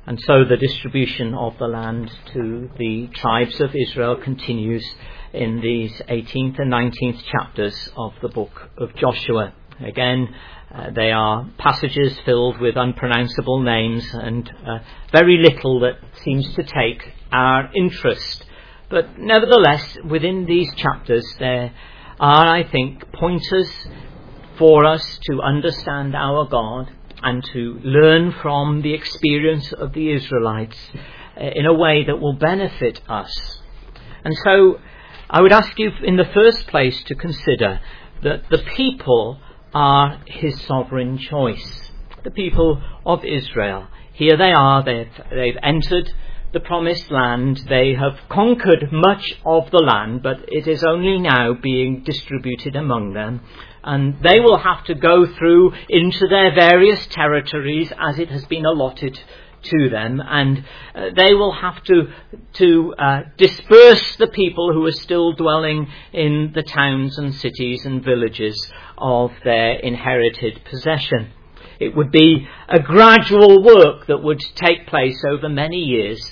And so the distribution of the land to the tribes of Israel continues in these 18th and 19th chapters of the book of Joshua. Again, they are passages filled with unpronounceable names and very little that seems to take our interest. But nevertheless, within these chapters there are, I think, pointers for us to understand our God and to learn from the experience of the Israelites in a way that will benefit us. And so I would ask you in the first place to consider that the people are his sovereign choice. The people of Israel. Here they are, they've entered the promised land, they have conquered much of the land, but it is only now being distributed among them. And they will have to go through into their various territories as it has been allotted to them, and they will have to disperse the people who are still dwelling in the towns and cities and villages of their inherited possession. It would be a gradual work that would take place over many years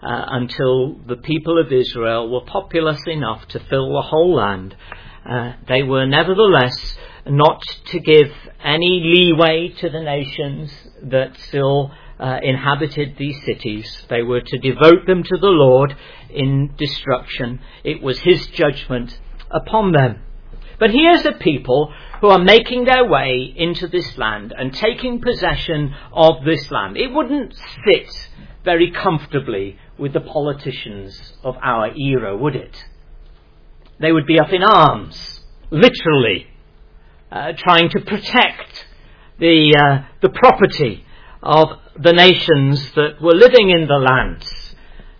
until the people of Israel were populous enough to fill the whole land. They were nevertheless not to give any leeway to the nations that still inhabited these cities. They were to devote them to the Lord in destruction. It was his judgment upon them. But here's a people who are making their way into this land and taking possession of this land. It wouldn't sit very comfortably with the politicians of our era, would it? They would be up in arms, literally, trying to protect the property of the nations that were living in the lands.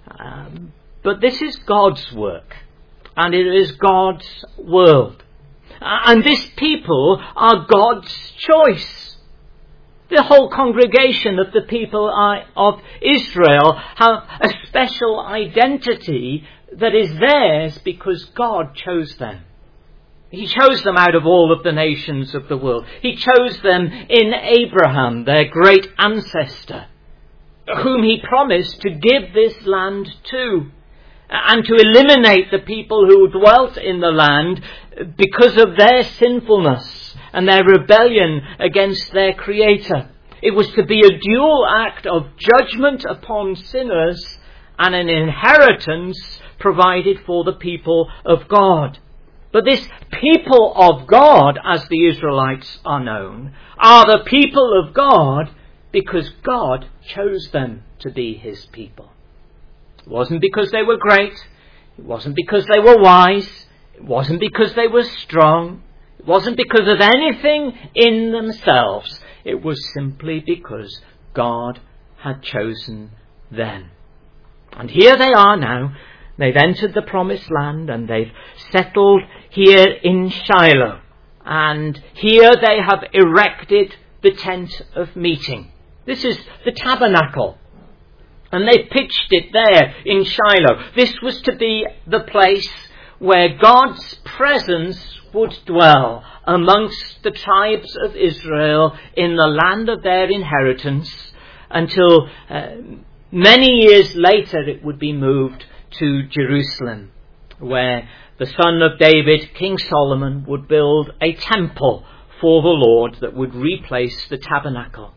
But this is God's work, and it is God's world. And this people are God's choice. The whole congregation of the people of Israel have a special identity that is theirs because God chose them. He chose them out of all of the nations of the world. He chose them in Abraham, their great ancestor, whom he promised to give this land to, and to eliminate the people who dwelt in the land because of their sinfulness and their rebellion against their Creator. It was to be a dual act of judgment upon sinners and an inheritance provided for the people of God. But this people of God, as the Israelites are known, are the people of God because God chose them to be his people. It wasn't because they were great. It wasn't because they were wise. It wasn't because they were strong. It wasn't because of anything in themselves. It was simply because God had chosen them. And here they are now. They've entered the promised land and they've settled here in Shiloh. And here they have erected the tent of meeting. This is the tabernacle. And they pitched it there in Shiloh. This was to be the place where God's presence would dwell amongst the tribes of Israel in the land of their inheritance until many years later it would be moved to Jerusalem, where the son of David, King Solomon, would build a temple for the Lord that would replace the tabernacle.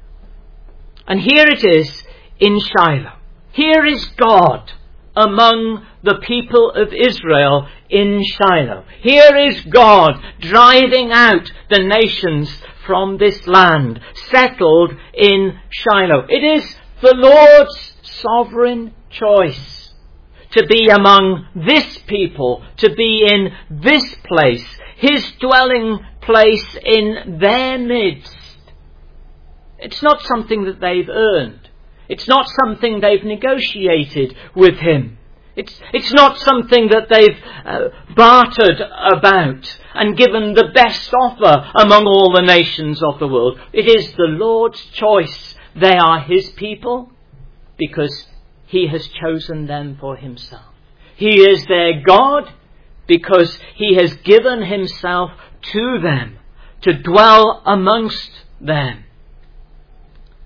And here it is in Shiloh. Here is God among the people of Israel in Shiloh. Here is God driving out the nations from this land, settled in Shiloh. It is the Lord's sovereign choice to be among this people, to be in this place, his dwelling place in their midst. It's not something that they've earned. It's not something they've negotiated with him. It's not something that they've bartered about and given the best offer among all the nations of the world. It is the Lord's choice. They are his people because he has chosen them for himself. He is their God because he has given himself to them to dwell amongst them.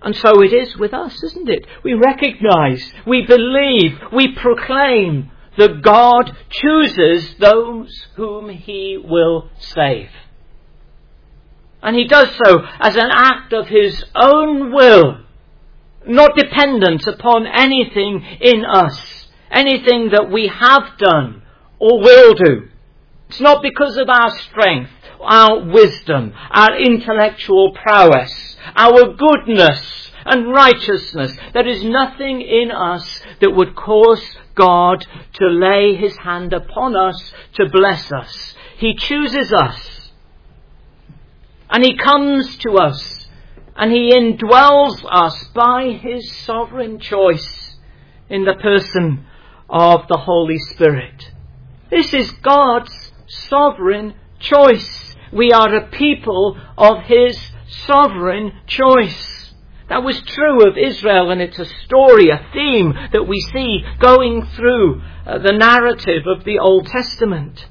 And so it is with us, isn't it? We recognise, we believe, we proclaim that God chooses those whom he will save. And he does so as an act of his own will, not dependent upon anything in us, anything that we have done or will do. It's not because of our strength, our wisdom, our intellectual prowess, our goodness and righteousness. There is nothing in us that would cause God to lay his hand upon us to bless us. He chooses us, and he comes to us, and he indwells us by his sovereign choice in the person of the Holy Spirit. This is God's sovereign choice. We are a people of his sovereign choice. That was true of Israel, and it's a story, a theme that we see going through the narrative of the Old Testament.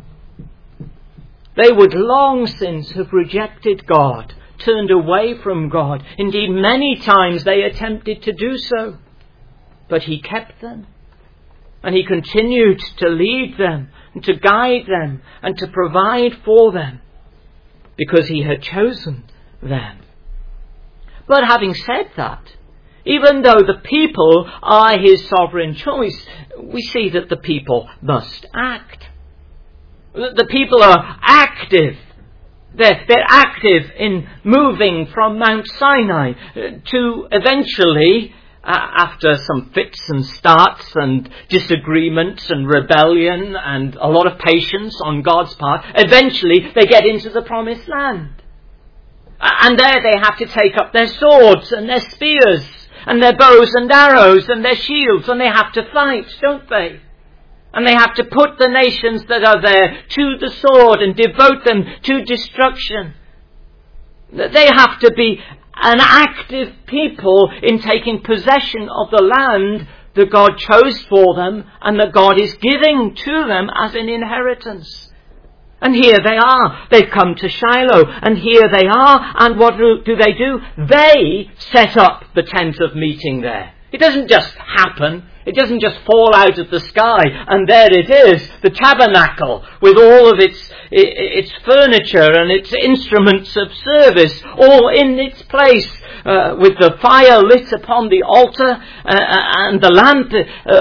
They would long since have rejected God, turned away from God. Indeed, many times they attempted to do so. But he kept them, and he continued to lead them, and to guide them, and to provide for them, because he had chosen them. But having said that, even though the people are his sovereign choice, we see that the people must act. The people are active. They're active in moving from Mount Sinai to eventually, after some fits and starts and disagreements and rebellion and a lot of patience on God's part, eventually they get into the promised land. And there they have to take up their swords and their spears and their bows and arrows and their shields, and they have to fight, don't they? And they have to put the nations that are there to the sword and devote them to destruction. They have to be an active people in taking possession of the land that God chose for them and that God is giving to them as an inheritance. And here they are. They've come to Shiloh, and here they are. And what do they do? They set up the tent of meeting there. It doesn't just happen. It doesn't just fall out of the sky and there it is, the tabernacle with all of its furniture and its instruments of service, all in its place, with the fire lit upon the altar and the lamp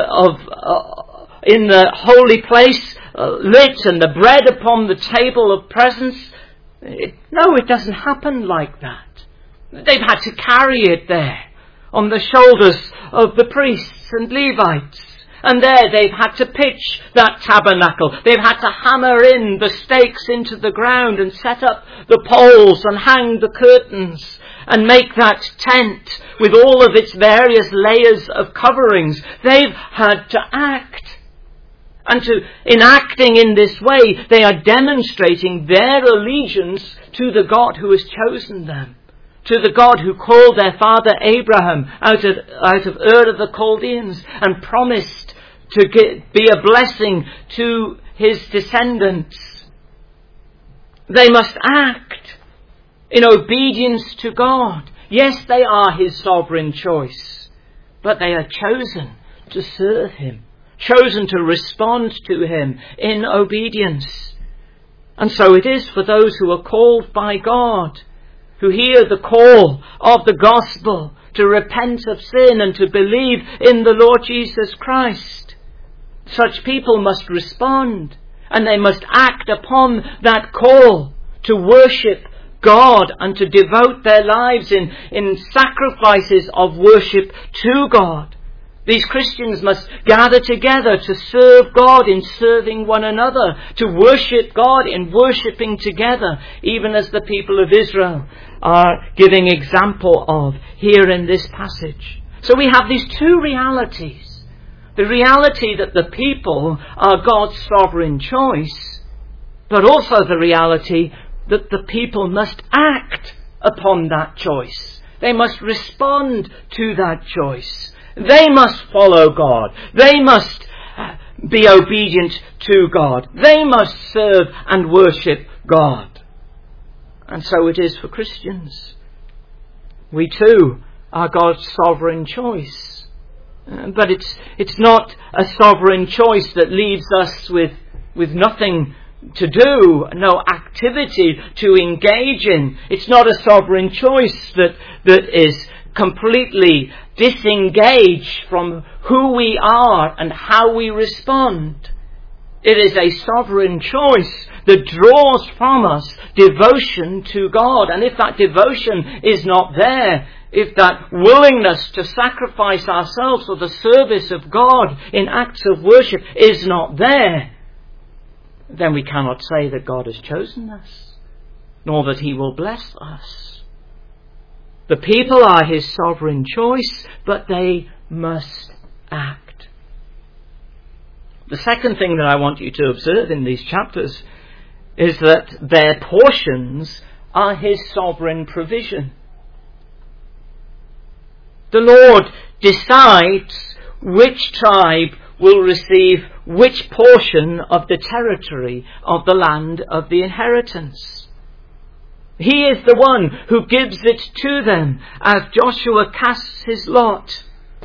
in the holy place lit, and the bread upon the table of presence. No, it doesn't happen like that. They've had to carry it there on the shoulders of the priests and Levites. And there they've had to pitch that tabernacle. They've had to hammer in the stakes into the ground and set up the poles and hang the curtains and make that tent with all of its various layers of coverings. They've had to act. And in acting in this way, they are demonstrating their allegiance to the God who has chosen them, to the God who called their father Abraham out of Ur of the Chaldeans and promised to be a blessing to his descendants. They must act in obedience to God. Yes, they are his sovereign choice, but they are chosen to serve him, chosen to respond to him in obedience. And so it is for those who are called by God, who hear the call of the gospel to repent of sin and to believe in the Lord Jesus Christ. Such people must respond, and they must act upon that call to worship God and to devote their lives in sacrifices of worship to God. These Christians must gather together to serve God in serving one another, to worship God in worshipping together, even as the people of Israel are giving example of here in this passage. So we have these two realities. The reality that the people are God's sovereign choice, but also the reality that the people must act upon that choice. They must respond to that choice. They must follow God. They must be obedient to God. They must serve and worship God. And so it is for Christians. We too are God's sovereign choice. But it's not a sovereign choice that leaves us with nothing to do, no activity to engage in. It's not a sovereign choice that is completely disengaged from who we are and how we respond. It is a sovereign choice that draws from us devotion to God. And if that devotion is not there, if that willingness to sacrifice ourselves for the service of God in acts of worship is not there, then we cannot say that God has chosen us, nor that he will bless us. The people are his sovereign choice, but they must act. The second thing that I want you to observe in these chapters is that their portions are his sovereign provision. The Lord decides which tribe will receive which portion of the territory of the land of the inheritance. He is the one who gives it to them as Joshua casts his lot.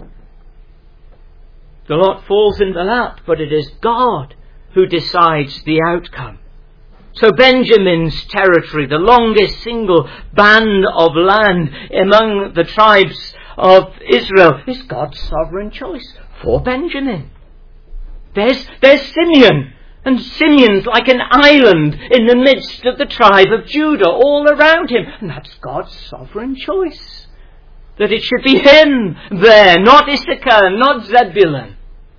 The lot falls in the lap, but it is God who decides the outcome. So Benjamin's territory, the longest single band of land among the tribes of Israel, is God's sovereign choice for Benjamin. There's Simeon, and Simeon's like an island in the midst of the tribe of Judah all around him, and that's God's sovereign choice. That it should be him there, not Issachar, not Zebulun.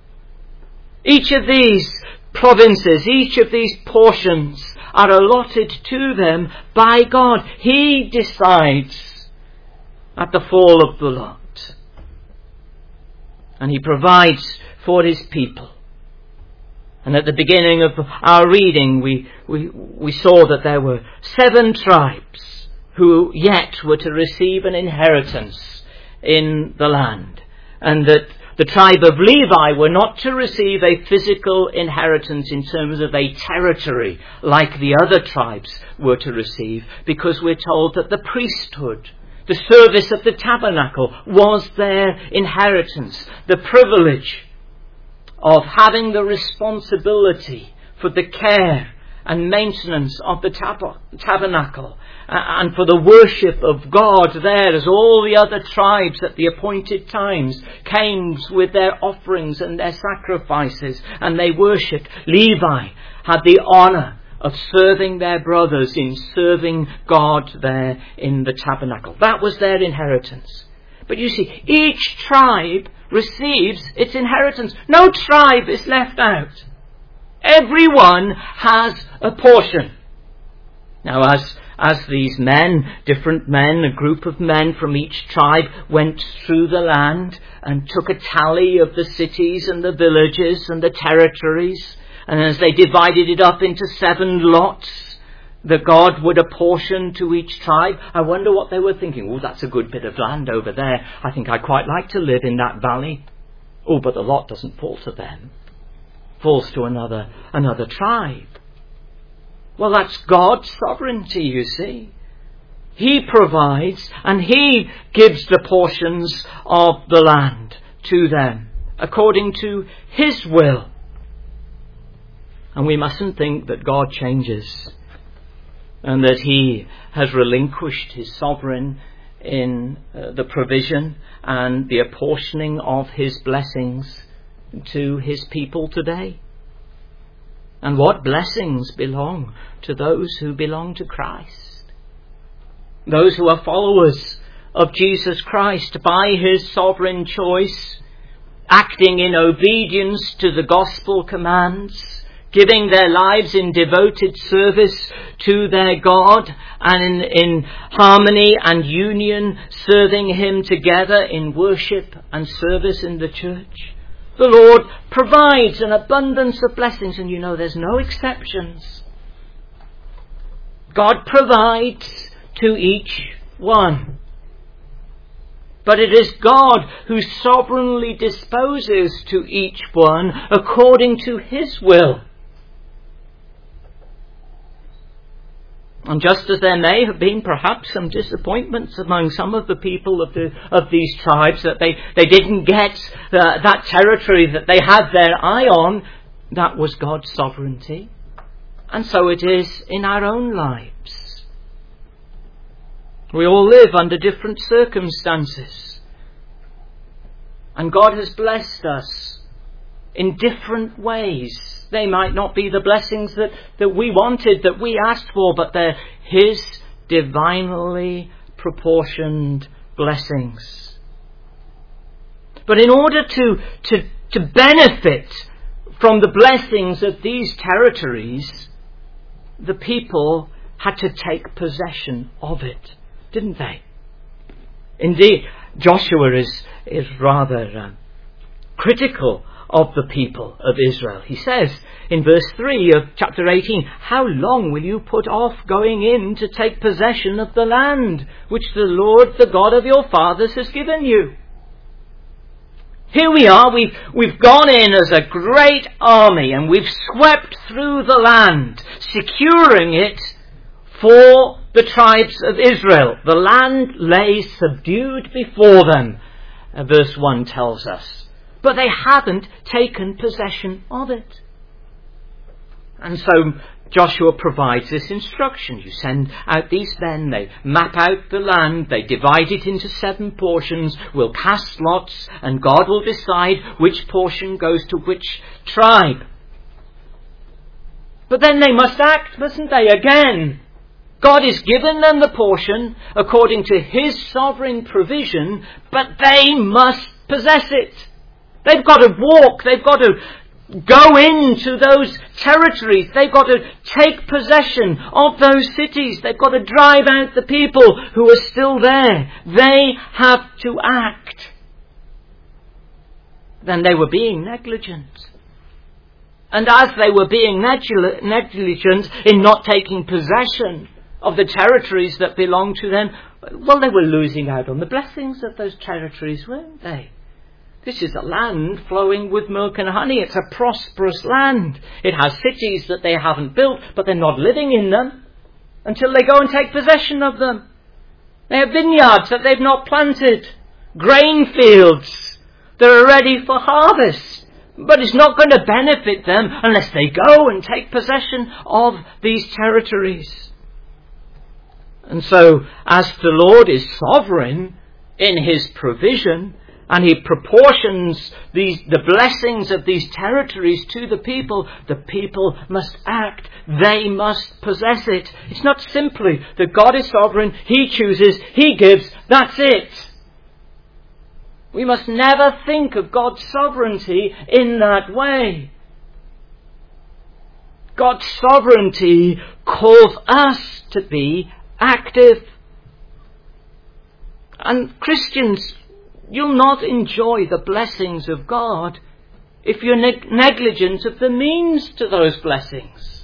Each of these provinces, each of these portions are allotted to them by God. He decides at the fall of the lot. And he provides for his people. And at the beginning of our reading, we saw that there were 7 tribes who yet were to receive an inheritance in the land. And that the tribe of Levi were not to receive a physical inheritance in terms of a territory like the other tribes were to receive, because we're told that the priesthood, the service of the tabernacle, was their inheritance, the privilege of having the responsibility for the care and maintenance of the tabernacle and for the worship of God there, as all the other tribes at the appointed times came with their offerings and their sacrifices and they worshipped. Levi had the honour of serving their brothers in serving God there in the tabernacle. That was their inheritance. But you see, each tribe receives its inheritance. No tribe is left out. Everyone has a portion. Now, as these men, different men, a group of men from each tribe went through the land and took a tally of the cities and the villages and the territories, and as they divided it up into 7 lots that God would apportion to each tribe, I wonder what they were thinking. Oh, that's a good bit of land over there. I think I'd quite like to live in that valley. Oh, but the lot doesn't fall to them. Falls to another tribe. Well, that's God's sovereignty, you see. He provides and he gives the portions of the land to them according to his will. And we mustn't think that God changes and that he has relinquished his sovereign in the provision and the apportioning of his blessings to his people today. And what blessings belong to those who belong to Christ? Those who are followers of Jesus Christ by his sovereign choice, acting in obedience to the gospel commands, giving their lives in devoted service to their God and in harmony and union, serving him together in worship and service in the church. The Lord provides an abundance of blessings, and you know there's no exceptions. God provides to each one. But it is God who sovereignly disposes to each one according to his will. And just as there may have been perhaps some disappointments among some of the people of these tribes that they didn't get that territory that they had their eye on, that was God's sovereignty. And so it is in our own lives. We all live under different circumstances. And God has blessed us in different ways. They might not be the blessings that we wanted, that we asked for, but they're His divinely proportioned blessings. But in order to benefit from the blessings of these territories, the people had to take possession of it, didn't they? Indeed, Joshua is rather critical of the people of Israel. He says in verse 3 of chapter 18, "How long will you put off going in to take possession of the land which the Lord, the God of your fathers, has given you?" Here we are, we've gone in as a great army and we've swept through the land, securing it for the tribes of Israel. The land lay subdued before them, verse 1 tells us. But they haven't taken possession of it. And so Joshua provides this instruction. You send out these men, they map out the land, they divide it into 7 portions, we'll cast lots, and God will decide which portion goes to which tribe. But then they must act, mustn't they? Again, God has given them the portion according to His sovereign provision, but they must possess it. They've got to walk, they've got to go into those territories, they've got to take possession of those cities, they've got to drive out the people who are still there. They have to act. Then they were being negligent. And as they were being negligent in not taking possession of the territories that belonged to them, well, they were losing out on the blessings of those territories, weren't they? This is a land flowing with milk and honey. It's a prosperous land. It has cities that they haven't built, but they're not living in them until they go and take possession of them. They have vineyards that they've not planted, grain fields that are ready for harvest. But it's not going to benefit them unless they go and take possession of these territories. And so, as the Lord is sovereign in His provision, and He proportions the blessings of these territories to the people must act. They must possess it. It's not simply that God is sovereign, He chooses, He gives, that's it. We must never think of God's sovereignty in that way. God's sovereignty calls us to be active. And Christians, you'll not enjoy the blessings of God if you're negligent of the means to those blessings.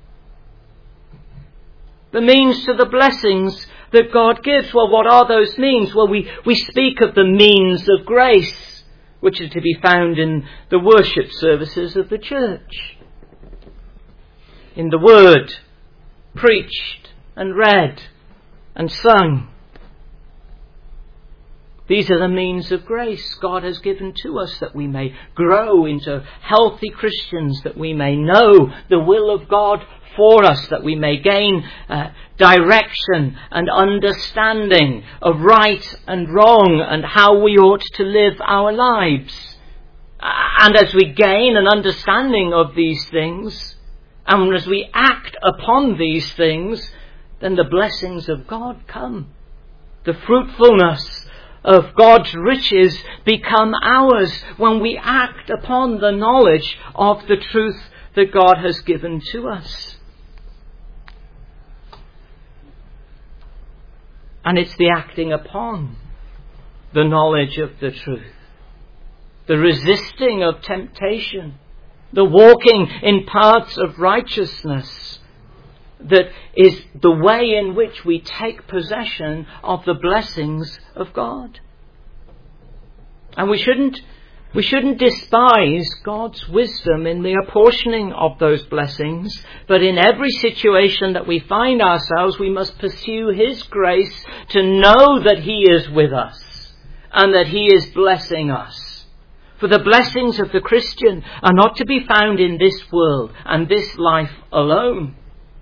The means to the blessings that God gives. Well, what are those means? Well, we speak of the means of grace, which are to be found in the worship services of the church. In the Word, preached and read and sung. These are the means of grace God has given to us, that we may grow into healthy Christians, that we may know the will of God for us, that we may gain direction and understanding of right and wrong and how we ought to live our lives. And as we gain an understanding of these things, and as we act upon these things, then the blessings of God come. The fruitfulness of God's riches become ours when we act upon the knowledge of the truth that God has given to us. And it's the acting upon the knowledge of the truth, the resisting of temptation, the walking in paths of righteousness, that is the way in which we take possession of the blessings of God. And we shouldn't We shouldn't despise God's wisdom in the apportioning of those blessings, but in every situation that we find ourselves, we must pursue His grace to know that He is with us and that He is blessing us. For the blessings of the Christian are not to be found in this world and this life alone.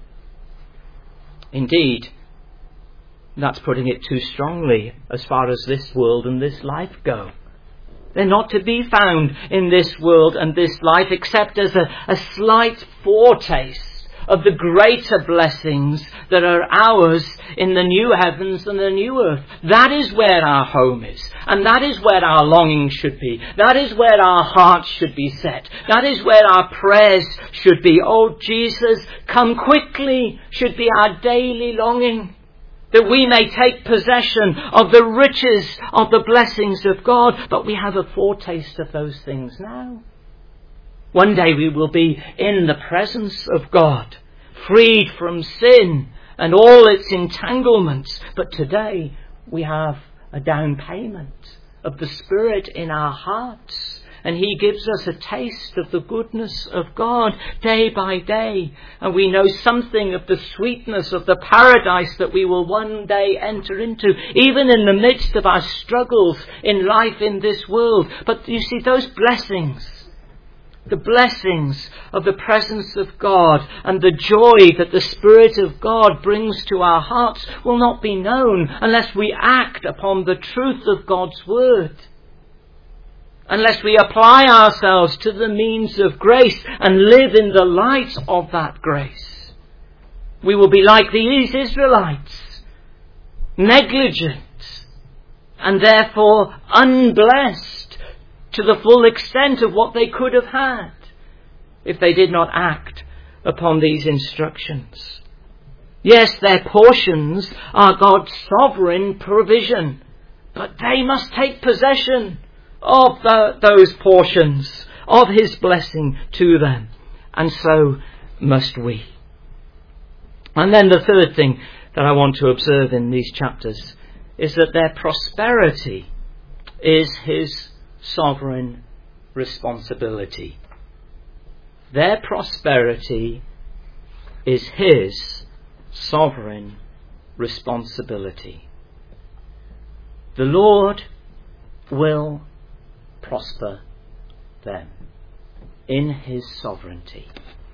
Indeed, that's putting it too strongly as far as this world and this life go. They're not to be found in this world and this life except as a slight foretaste of the greater blessings that are ours in the new heavens and the new earth. That is where our home is. And that is where our longing should be. That is where our hearts should be set. That is where our prayers should be. Oh, Jesus, come quickly should be our daily longing, that we may take possession of the riches of the blessings of God. But we have a foretaste of those things now. One day we will be in the presence of God, freed from sin and all its entanglements. But today we have a down payment of the Spirit in our hearts. And He gives us a taste of the goodness of God day by day. And we know something of the sweetness of the paradise that we will one day enter into, even in the midst of our struggles in life in this world. But you see, those blessings, the blessings of the presence of God and the joy that the Spirit of God brings to our hearts will not be known unless we act upon the truth of God's Word. Unless we apply ourselves to the means of grace and live in the light of that grace. We will be like these Israelites, negligent and therefore unblessed to the full extent of what they could have had if they did not act upon these instructions. Yes, their portions are God's sovereign provision, but they must take possession of those portions of His blessing to them. And so must we. And then the third thing that I want to observe in these chapters is that their prosperity is His sovereign responsibility. Their prosperity is His sovereign responsibility. The Lord will prosper them in His sovereignty.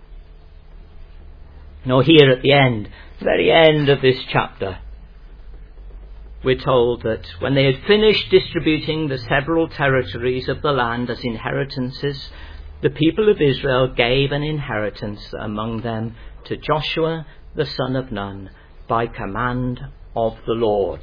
Now here at the end, very end of this chapter, we're told that when they had finished distributing the several territories of the land as inheritances, the people of Israel gave an inheritance among them to Joshua the son of Nun by command of the Lord.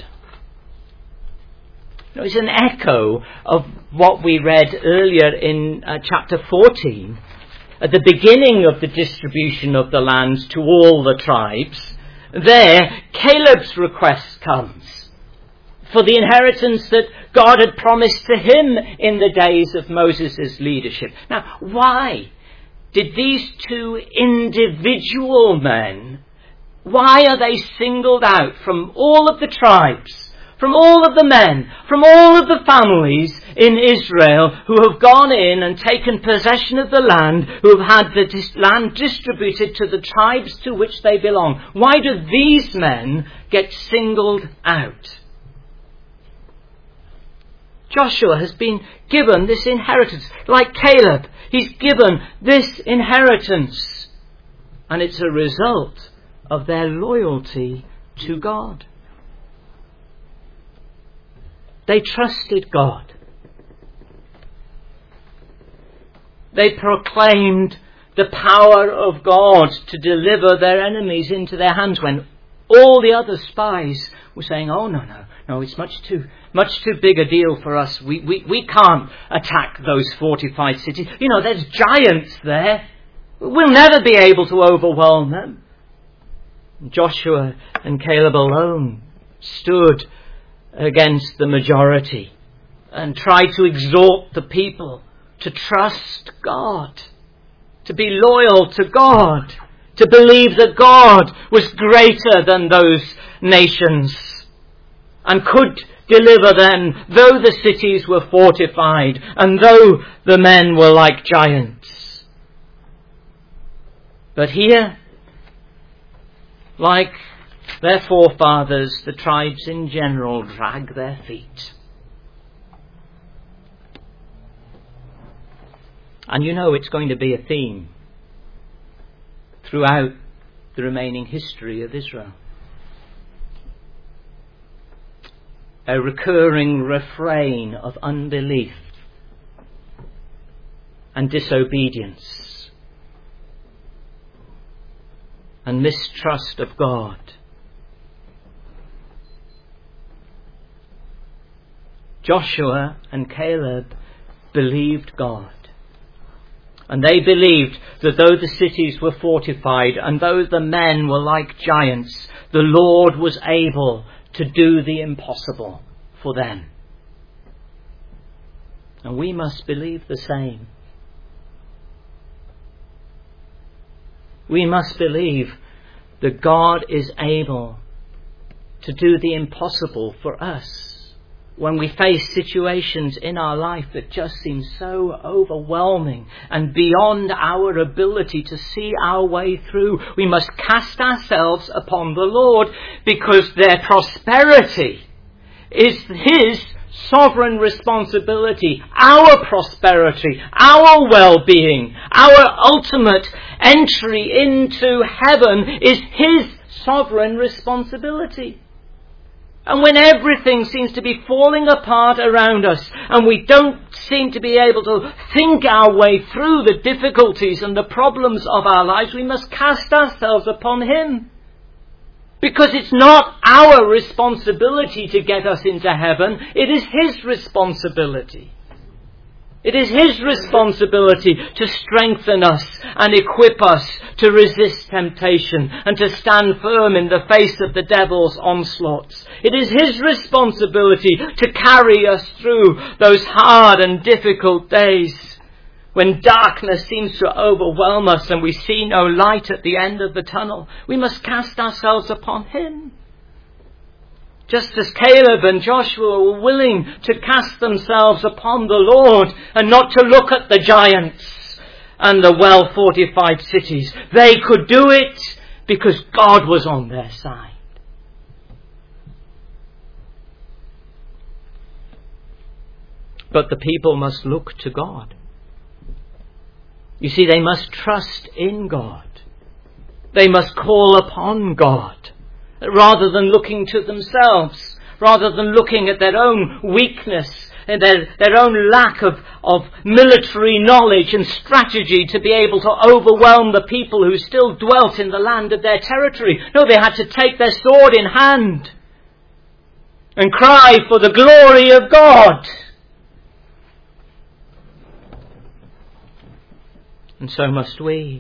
It's an echo of what we read earlier in chapter 14. At the beginning of the distribution of the lands to all the tribes, there Caleb's request comes for the inheritance that God had promised to him in the days of Moses' leadership. Now, why did these two individual men, why are they singled out from all of the tribes, from all of the men, from all of the families in Israel who have gone in and taken possession of the land, who have had the land distributed to the tribes to which they belong? Why do these men get singled out? Joshua has been given this inheritance. Like Caleb, he's given this inheritance. And it's a result of their loyalty to God. They trusted God. They proclaimed the power of God to deliver their enemies into their hands when all the other spies were saying, oh, no, it's much too big a deal for us. We can't attack those fortified cities. There's giants there. We'll never be able to overwhelm them. Joshua and Caleb alone stood against the majority and tried to exhort the people to trust God, to be loyal to God, to believe that God was greater than those nations and could deliver them, though the cities were fortified, and though the men were like giants. But here, like their forefathers, the tribes in general drag their feet. And you know it's going to be a theme throughout the remaining history of Israel. A recurring refrain of unbelief and disobedience and mistrust of God. Joshua and Caleb believed God. And they believed that though the cities were fortified and though the men were like giants, the Lord was able to do the impossible for them. And we must believe the same. We must believe that God is able to do the impossible for us. When we face situations in our life that just seem so overwhelming and beyond our ability to see our way through, we must cast ourselves upon the Lord, because their prosperity is His sovereign responsibility. Our prosperity, our well-being, our ultimate entry into heaven is His sovereign responsibility. And when everything seems to be falling apart around us and we don't seem to be able to think our way through the difficulties and the problems of our lives, we must cast ourselves upon Him. Because it's not our responsibility to get us into heaven, it is His responsibility. It is His responsibility to strengthen us and equip us to resist temptation and to stand firm in the face of the devil's onslaughts. It is His responsibility to carry us through those hard and difficult days when darkness seems to overwhelm us and we see no light at the end of the tunnel. We must cast ourselves upon Him. Just as Caleb and Joshua were willing to cast themselves upon the Lord and not to look at the giants and the well-fortified cities. They could do it because God was on their side. But the people must look to God. You see, they must trust in God. They must call upon God. Rather than looking to themselves, rather than looking at their own weakness and their own lack of military knowledge and strategy to be able to overwhelm the people who still dwelt in the land of their territory. No, they had to take their sword in hand and cry for the glory of God. And so must we.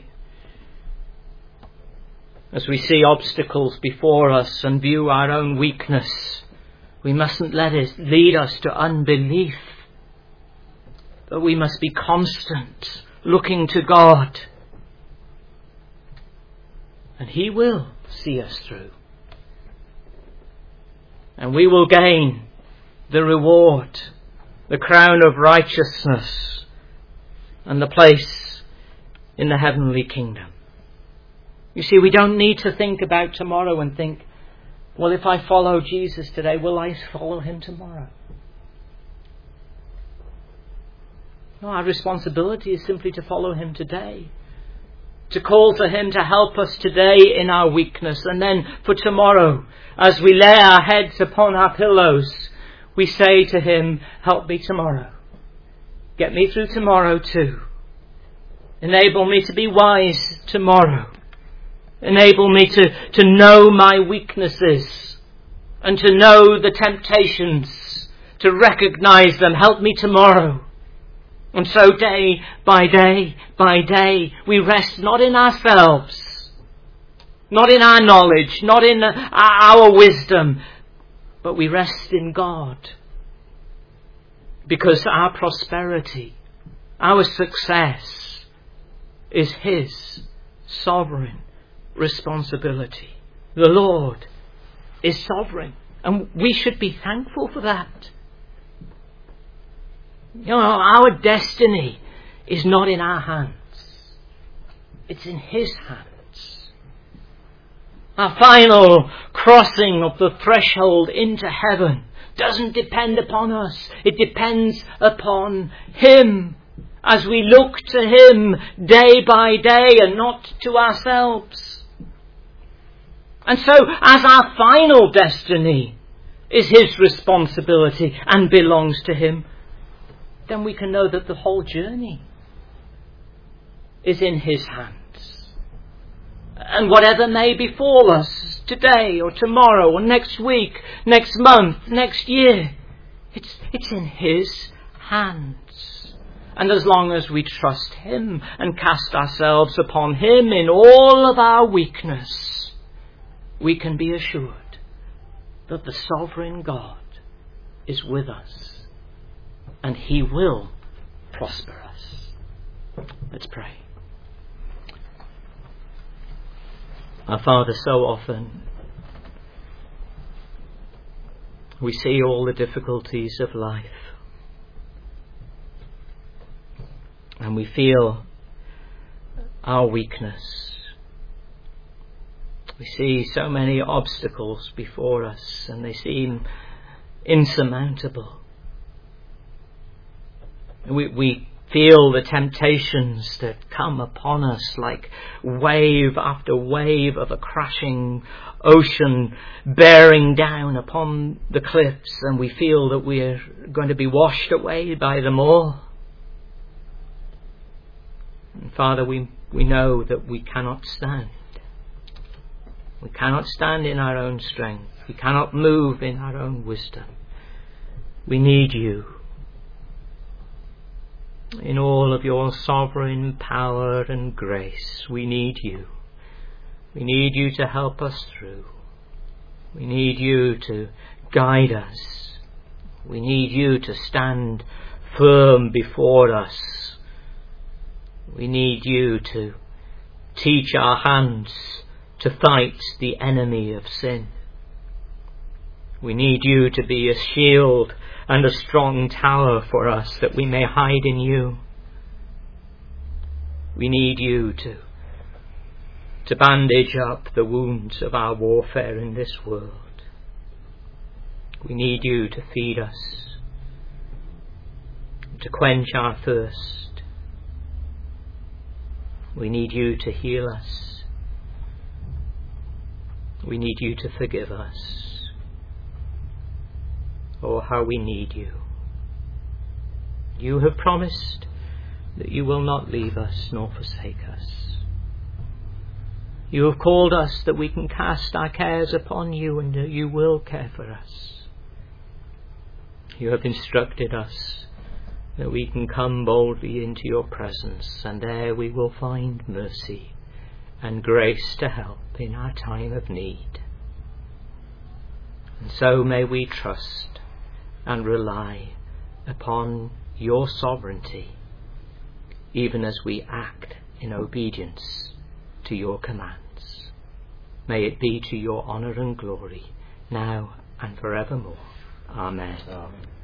As we see obstacles before us and view our own weakness, we mustn't let it lead us to unbelief. But we must be constant, looking to God. And He will see us through. And we will gain the reward, the crown of righteousness, and the place in the heavenly kingdom. You see, we don't need to think about tomorrow and think, well, if I follow Jesus today, will I follow Him tomorrow? No, our responsibility is simply to follow Him today. To call to Him to help us today in our weakness. And then for tomorrow, as we lay our heads upon our pillows, we say to Him, help me tomorrow. Get me through tomorrow too. Enable me to be wise tomorrow. Enable me to know my weaknesses and to know the temptations, to recognize them. Help me tomorrow. And so day by day by day, we rest not in ourselves, not in our knowledge, not in our wisdom, but we rest in God. Because our prosperity, our success is His sovereign responsibility. The Lord is sovereign And we should be thankful for that. Our destiny is not in our hands. It's in His hands. Our final crossing of the threshold into heaven doesn't depend upon us. It depends upon Him, as we look to Him day by day and not to ourselves. And so, as our final destiny is His responsibility and belongs to Him, then we can know that the whole journey is in His hands. And whatever may befall us today or tomorrow or next week, next month, next year, it's in His hands. And as long as we trust Him and cast ourselves upon Him in all of our weakness, we can be assured that the sovereign God is with us and He will prosper us. Let's pray. Our Father, so often we see all the difficulties of life and we feel our weakness. We see so many obstacles before us and they seem insurmountable. We feel the temptations that come upon us like wave after wave of a crashing ocean bearing down upon the cliffs, and we feel that we're going to be washed away by them all. And Father, we know that we cannot stand. We cannot stand in our own strength. We cannot move in our own wisdom. We need You. In all of Your sovereign power and grace, we need You. We need You to help us through. We need You to guide us. We need You to stand firm before us. We need You to teach our hands to fight the enemy of sin. We need You to be a shield and a strong tower for us that we may hide in You. We need You to bandage up the wounds of our warfare in this world. We need You to feed us, to quench our thirst. We need You to heal us. We need You to forgive us. Oh, how we need You. You have promised that You will not leave us nor forsake us. You have called us that we can cast our cares upon You and that You will care for us. You have instructed us that we can come boldly into Your presence, and there we will find mercy and grace to help in our time of need. And so may we trust and rely upon Your sovereignty, even as we act in obedience to Your commands. May it be to Your honour and glory, now and forevermore. Amen. Amen.